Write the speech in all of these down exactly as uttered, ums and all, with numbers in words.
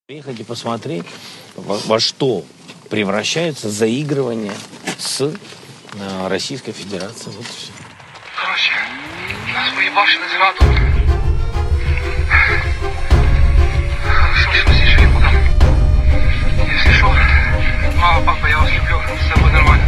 Приехать и посмотреть, во, во что превращаются заигрывания с э, Российской Федерацией. Вот и все. Короче, нас поебашили зраду. Хорошо, что здесь живем там. Если что, мама, папа, я вас люблю, все будет нормально.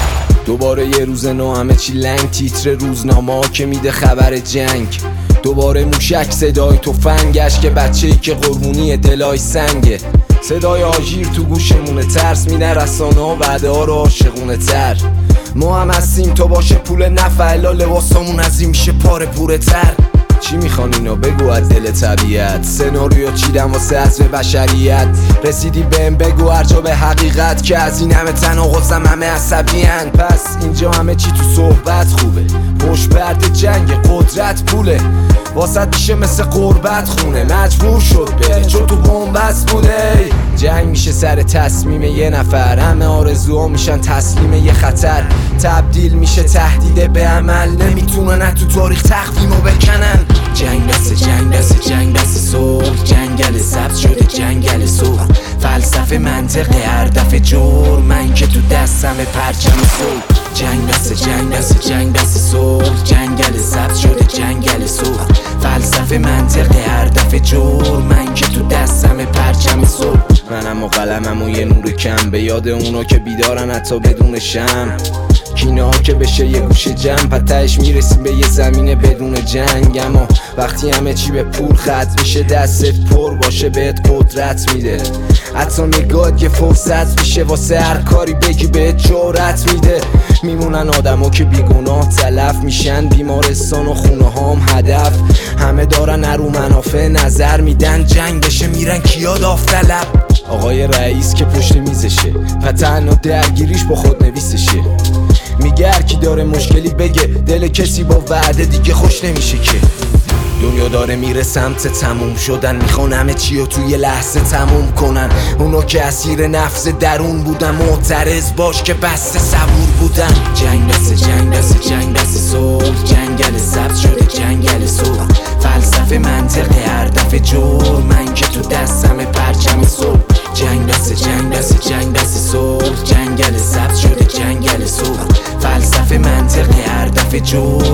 دوباره یه روز نو همه چی لنگ، تیتر روزنامه ها که میده خبر جنگ. دوباره موشک صدای تفنگش که بچه‌ای که قربونی دلای سنگه. صدای آژیر تو گوشمونه، ترس میده رسانه ها وعده ها رو عاشقونه تر. ما هم هستیم تا باشه پول نفعلا، لباسامون از این میشه پاره پوره تر. چی میخوان اینا بگو از دل طبیعت، سناریو چیدم واسه حذف بشریت. رسیدی بهم بگو هرجا به حقیقت که از این همه تناقضم همه عصبی‌اند. پس اینجا همه چی تو صحبت خوبه، پشت پرده جنگ قدرت پوله، واسط میشه مثل قربت خونه. مجبور شد بره چون تو بنبست بوده. جنگ میشه سر تصمیم یه نفر، همه آرزوها میشن تسلیم یه خطر. تبدیل میشه تهدید به عمل، نمیتونن از تو تاریخ تخفیمو بکنن. جنگ دست جنگ دست جنگ دست صلح، جنگل سبز شده جنگل سرخ. فلسفه منطقه هر دفعه جور، من که تو دستم پرچم صلح. جنگ دست جنگ دست جنگ دست صلح، جنگل سبز شده جنگل سرخ. فلسفه منطقه هر دفعه جور، من که تو دستم پرچم صلح. منم و قلمم و یه نور کم، به یاد اونا که بیدارن حتی بدون شم. کینه ها که بشه یه گوشه جمع، پتهش میرسیم به یه زمینه بدون جنگ. اما وقتی همه چی به پول ختم میشه، دستت پر باشه بهت قدرت میده. حتی نگاهت یه فرصت میشه واسه هر کاری بگی بهت جرأت میده. میمونن آدما که بیگناه تلف میشن، بیمارستان و خونه هام هدف. همه دارن نرو منافع نظر میدن، جنگ بشه میرن کیا داوطلب. آقای رئیس که پشت میزشه و تنها درگیریش با خود نویسشه. میگه هر کی داره مشکلی بگه، دل کسی با وعده دیگه خوش نمیشه که. دنیا داره میره سمت تموم شدن، میخوان همه چی رو توی لحظه تموم کنن. اونا که اسیر نفس درون بودن، معترض باش که بسته صبور بودن. جنگ دست جنگ دست جنگ دست صلح، جنگل سبز شده جنگل سرخ. فلسفه منطقه هر دفعه جور، من که تو دستم پرچم صلح. جنگ دست جنگ دست جنگ دست صلح، جنگل سبز شده جنگل سرخ. فلسفه منطقه هر دفعه جور،